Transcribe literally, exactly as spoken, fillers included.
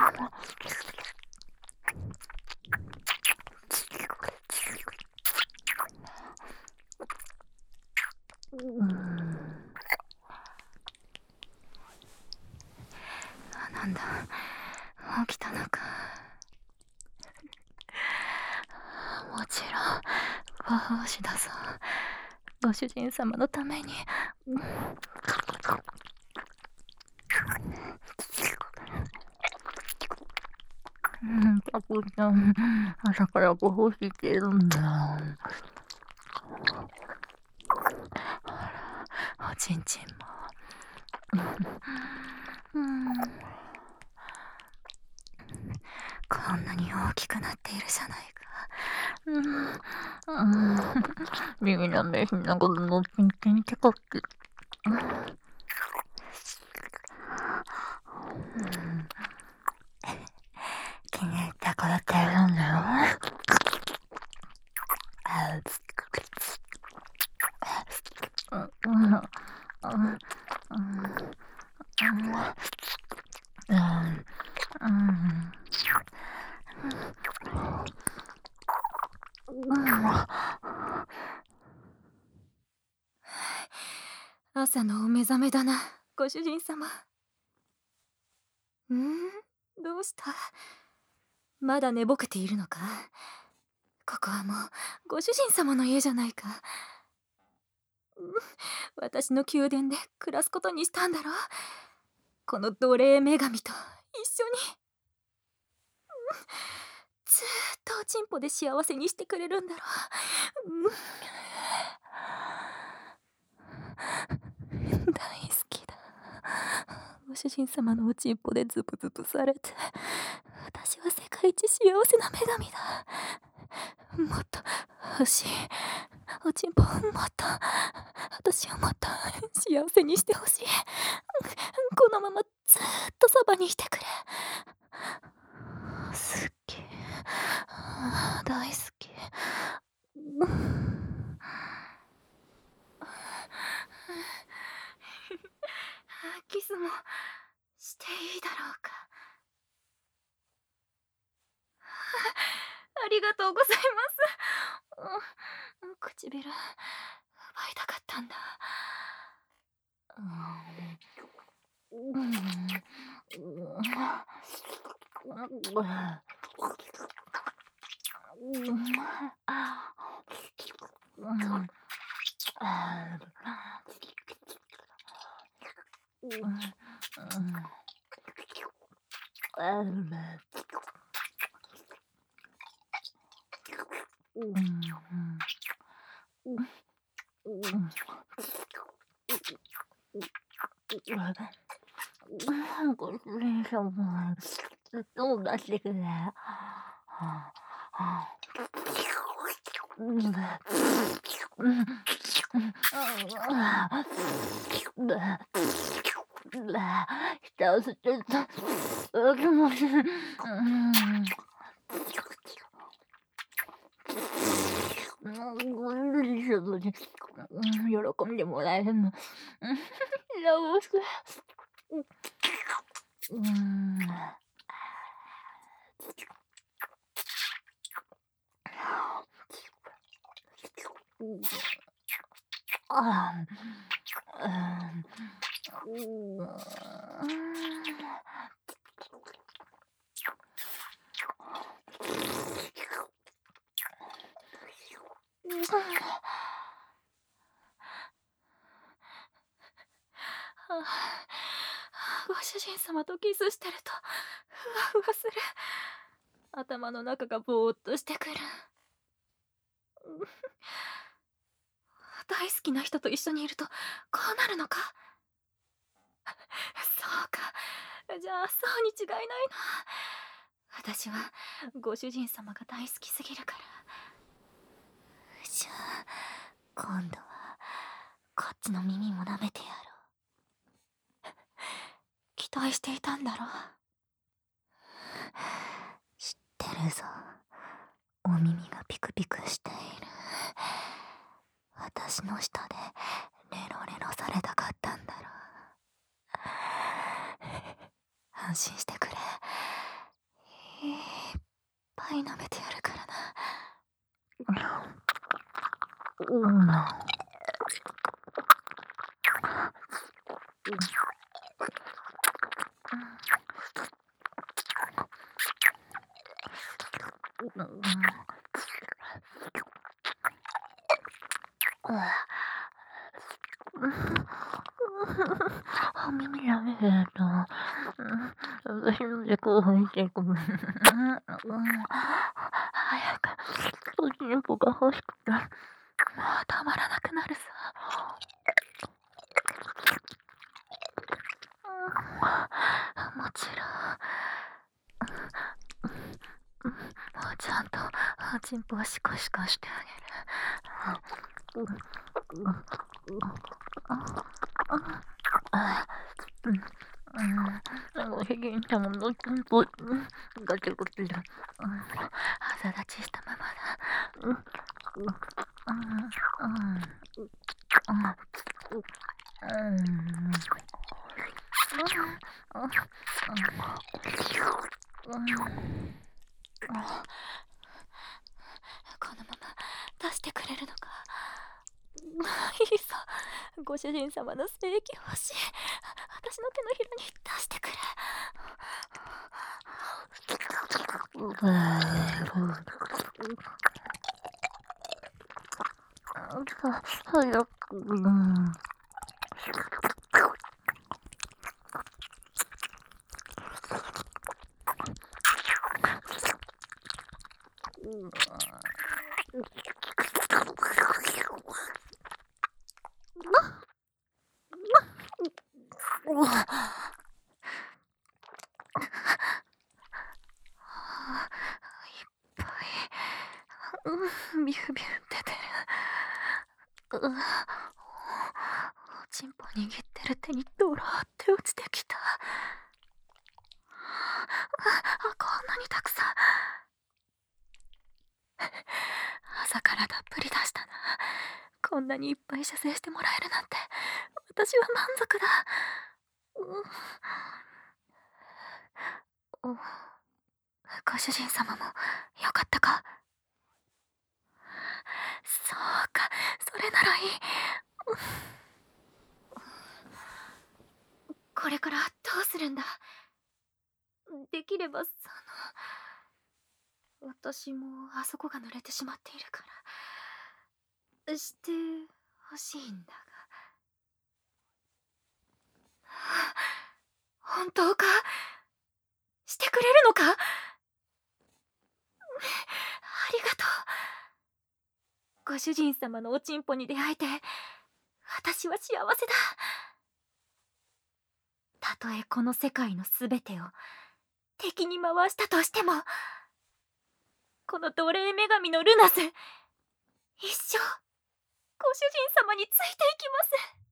うん、あ、なんだ、起きたのか。もちろんご奉仕だぞ、ご主人様のために。うん、タコちゃん、朝からご奉仕してるんだ。あら、おちんちんも。うん、こんなに大きくなっているじゃないか。うん、うん、耳の目ひなごろのちんちんちこき。うん、気に入った子だっているんだよ。うん、うん、うん、うん、朝のお目覚めだな、ご主人様。んー、どうした？まだ寝ぼけているのか？ここはもうご主人様の家じゃないか。私の宮殿で暮らすことにしたんだろ。この奴隷女神と一緒に。ずーっとおちんぽで幸せにしてくれるんだろう。大好きだ。ご主人様のおちんぽでズブズブされて、私は世界一幸せな女神だ。もっと欲しい。おちんぽもっと、私をもっと幸せにしてほしい。このままずーっとそばにいてくれ。好き、大好き。キスもしていいだろうか。ありがとうございます。うん、唇奪いたかったんだ。うん、うん、ご主人様、ずっと出してくれ。下を捨てた。気持ちいい。ご主人様に喜んでもらえるの。よし。うん。ああ、うん。ご主人様とキスしてるとふわふわする。頭の中がぼーっとしてくる。大好きな人と一緒にいるとこうなるのか。そうか、じゃあそうに違いないな。私はご主人様が大好きすぎるから。じゃあ今度はこっちの耳も舐めてやろう。期待していたんだろう。知ってるぞ、お耳がピクピクしている。私の下でレロレロされたかったんだろう。安心してくれ、 い舐めてやるからな。 うん。耳やめへんな。私ので興奮してごめん。早く、おちんぽが欲しくて。もうたまらなくなるさ。もちろん。もうちゃんとおちんぽをシコシコしてあげる。 ご主人様のちんぽガチャガチャだ。 朝立ちしたままだ。このまま出してくれるのか。いいさ、ご主人様の精液欲しい。私の手のひらに出してくれ。 早く。 ビュービュー出てる。うおちんぽ握ってる手にドローって落ちてきた。あ、こんなにたくさん。朝からたっぷり出したな。こんなにいっぱい射精してもらえるなんて私は満足だ。うん、ご主人様もよかったか。そうか、それならいい。これからどうするんだ。できればその私もあそこが濡れてしまっているからしてほしいんだが。本当か。してくれるのか。ありがとう。ご主人様のおちんぽに出会えて私は幸せだ。たとえこの世界のすべてを敵に回したとしても、この奴隷女神のルナス、一生ご主人様についていきます。